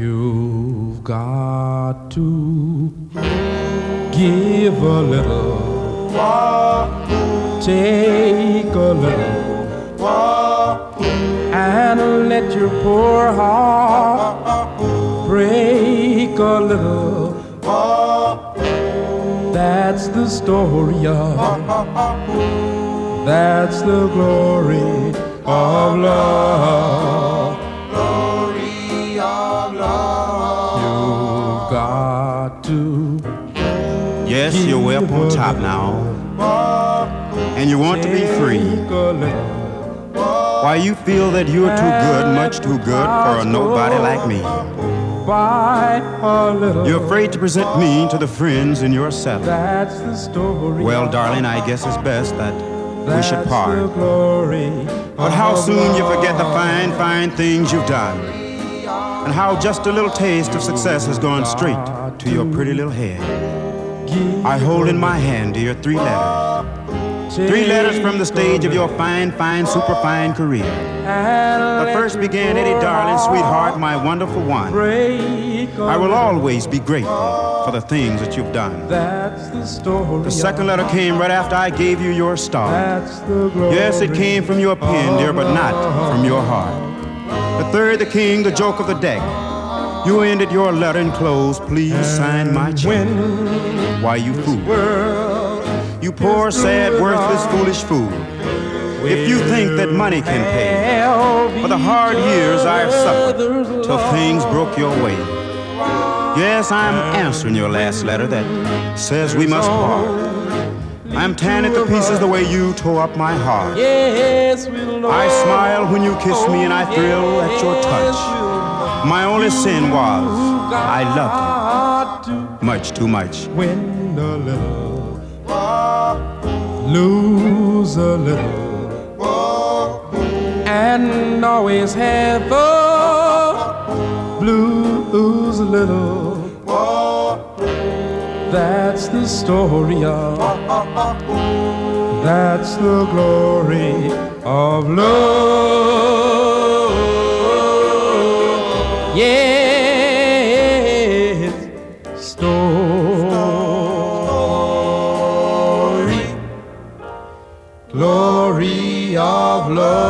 You've got to give a little, take a little, and let your poor heart break a little. That's the story of, that's the glory of love. Glory of love. You've got to. Yes, you're way up on top now, and you want to be free. Why you feel that you're too good, much too good for a nobody like me. You're afraid to present me to the friends in your set. That's the story. Well, darling, I guess it's best that we should part. But how soon you forget the fine, fine things you've done, and how just a little taste of success has gone straight to your pretty little head. I hold in my hand, dear, 3 letters. 3 letters from the stage of your fine, fine, superfine career. The first began, Eddie, darling, sweetheart, my wonderful one. I will always be grateful for the things that you've done. The second letter came right after I gave you your start. Yes, it came from your pen, dear, but not from your heart. The third, the king, the joke of the deck. You ended your letter in close, please sign my check. Why, you fool. You poor, sad, worthless, foolish fool. If you think that money can pay for the hard years I've suffered till things broke your way. Yes, I'm answering your last letter that says we must part. I'm tearing it to pieces the way you tore up my heart. I smile when you kiss me and I thrill at your touch. My only sin was I loved you much too much. Win a little, lose a little, and always have the blues a little. That's the story of, that's the glory of love. Yes, story, glory of love.